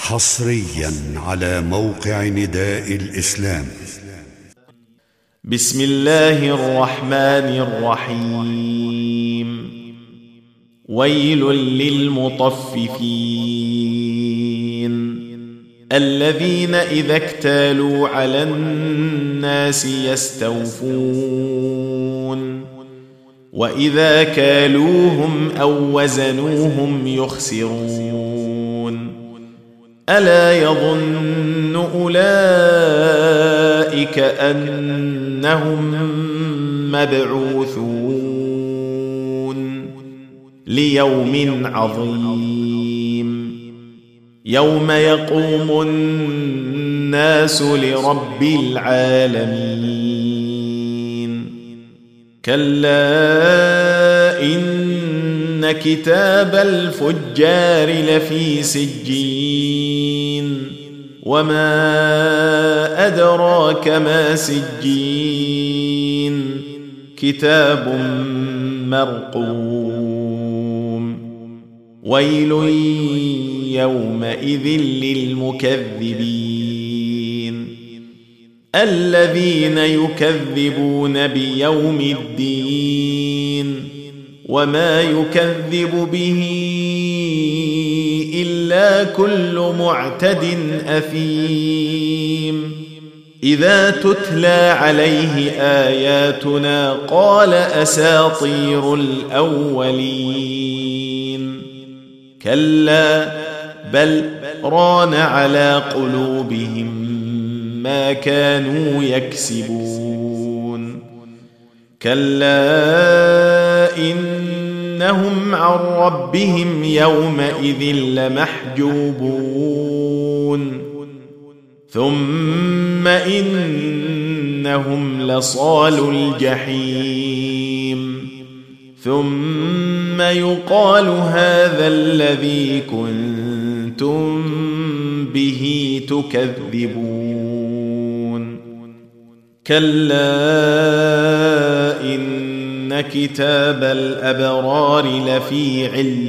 حصريا على موقع نداء الإسلام. بسم الله الرحمن الرحيم. ويل للمطففين الذين إذا اكتالوا على الناس يستوفون وإذا كالوهم أو وزنوهم يخسرون. ألا يظن أولئك أنهم مبعوثون ليوم عظيم يوم يقوم الناس لرب العالمين. كلا إن كتاب الفجار لفي سجين وما أدراك ما سجين كتاب مرقوم. ويل يومئذ للمكذبين الذين يكذبون بيوم الدين وما يكذب به إلا كل معتد أثيم. إذا تتلى عليه آياتنا قال أساطير الأولين. كلا بل ران على قلوبهم ما كانوا يكسبون. كلا إنهم عن ربهم يومئذ لمحجوبون. ثم إنهم لصالو الجحيم. ثم يقال هذا الذي كنتم به تكذبون. كلا إن كتاب الأبرار لفي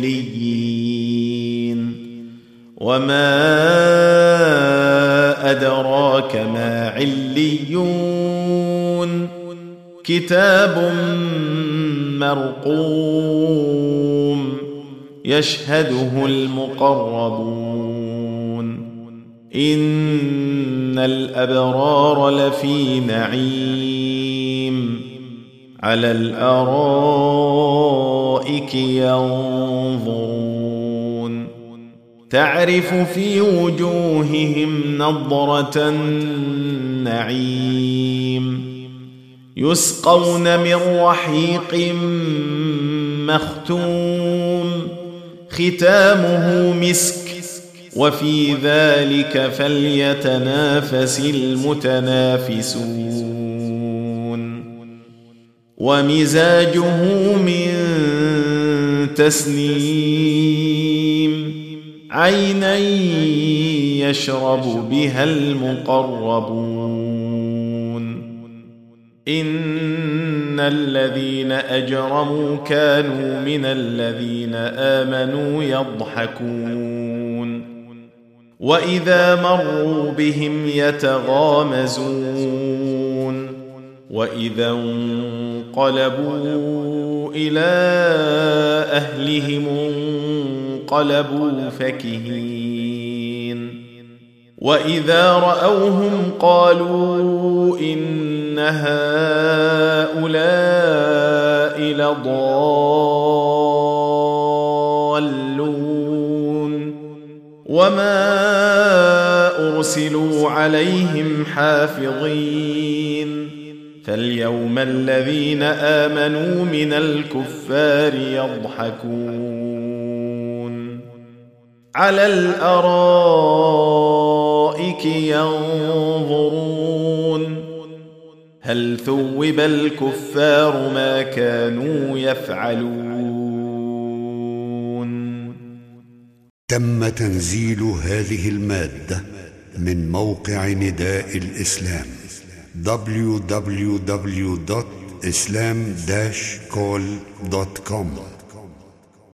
عليين وما أدراك ما عليون كتاب مرقوم يشهده المقربون. إن الأبرار لفي نعيم على الأرائك ينظرون تعرف في وجوههم نضرة النعيم. يسقون من رحيق مختوم ختامه مسك وفي ذلك فليتنافس المتنافسون. ومزاجه من تسنيم عينا يشرب بها المقربون. إن الذين أجرموا كانوا من الذين آمنوا يضحكون وإذا مروا بهم يتغامزون وإذا انقلبوا إلى أهلهم انقلبوا فكهين. وإذا رأوهم قالوا إن هؤلاء لضالون وما أرسلوا عليهم حافظين. فاليوم الذين آمنوا من الكفار يضحكون على الأرائك ينظرون هل ثوب الكفار ما كانوا يفعلون. تم تنزيل هذه المادة من موقع نداء الإسلام www.islam-call.com